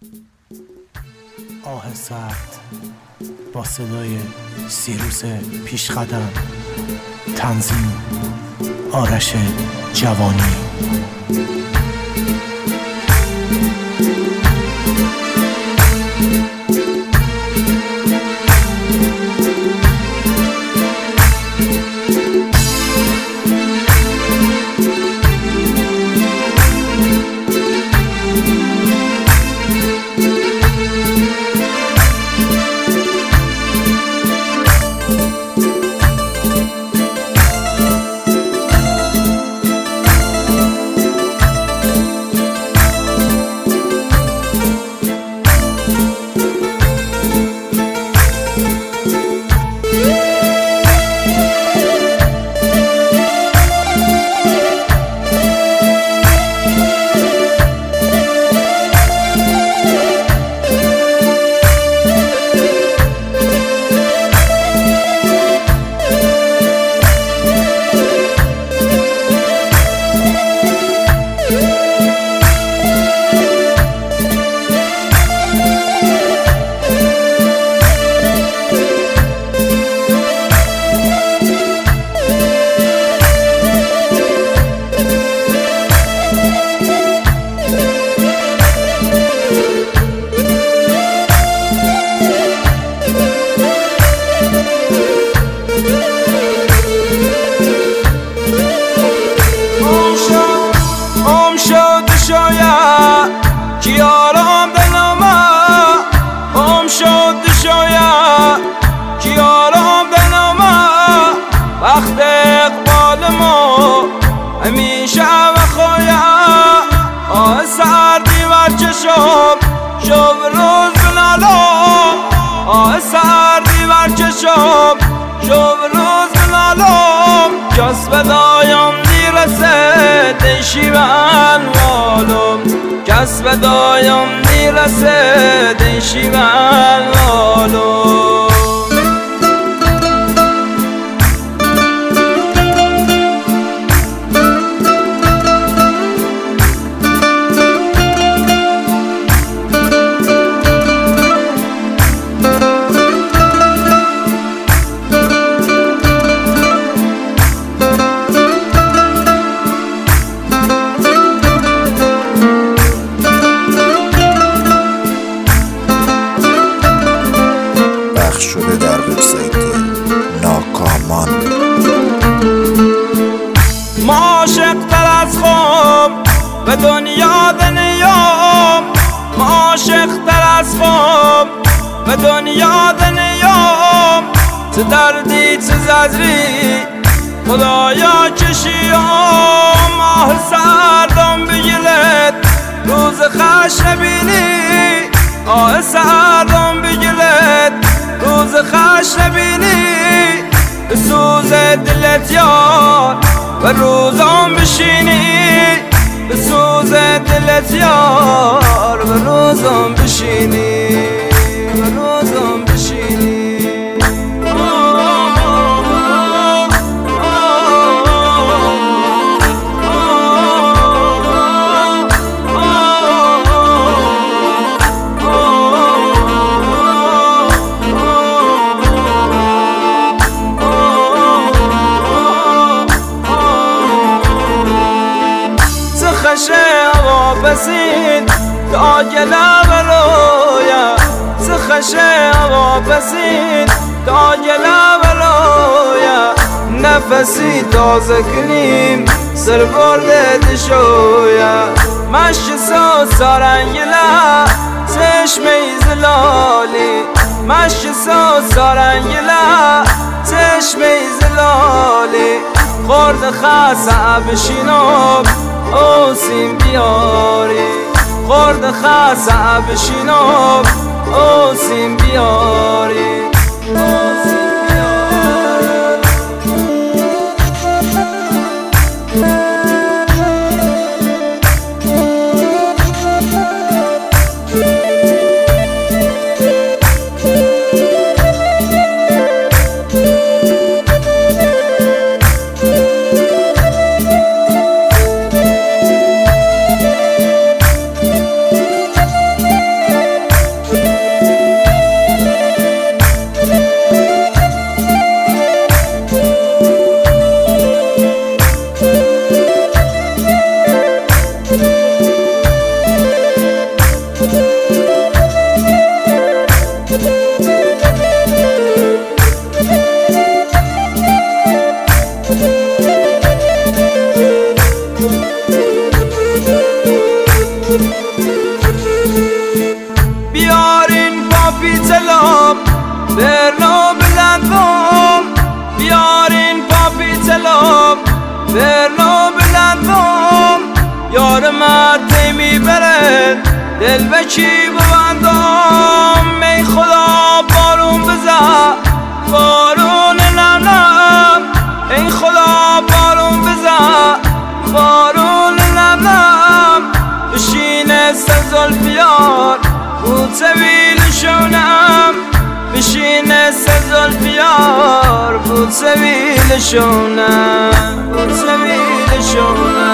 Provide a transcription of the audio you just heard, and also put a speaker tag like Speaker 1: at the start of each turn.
Speaker 1: آه سرد با صدای سیروس پیشقدم، تنظیم آرش جوانی.
Speaker 2: کیارم دلما ام شد شاید کیارم دلما وقت اقبال ما همیشه و خویا آه سردی و چشم شب روز بنالم آه سردی و چشم شب روز بنالم کس بدایم دیرسه دیشی و انوالم کس بدایم میرسه دیشی و انوالم
Speaker 3: شده در وبسایت ناکامان.
Speaker 2: ما عاشق تر از خم به دنیا دنیام ما عاشق تر از خم به دنیا دنیام چه دردی چه زجری خدایا کشیام آه سردم بگیرد روز خش نبینی آه سردم بگیرد روز خش نبینی به سوز دلت یار و روزم بشینی به سوز دلت یار و روزم بشینی و روزم بشینی خشه هوا پسید تا گلم رویا خشه هوا پسید تا گلم رویا نفسی تازه کنیم سر برده دشویا مشک سو سارنگلا چشمه زلالی مشک سو سارنگلا چشمه زلالی خورد خاصه بشینم اوسیم بیاری خورد خاصه بشینم اوسیم بیاری بیارین پاپی تلاب برنو بلندم، بیارین پاپی تلاب برنو بلندم، یار مرد میبره دل به چی ببندم. ای خدا بارون بزن بارون نم، ای خدا بارون بزن بارون نم، بشینه سزلفیار بود سویل شونم، بشینه سزلفیار بود سویل شونم، بود سویل شونم.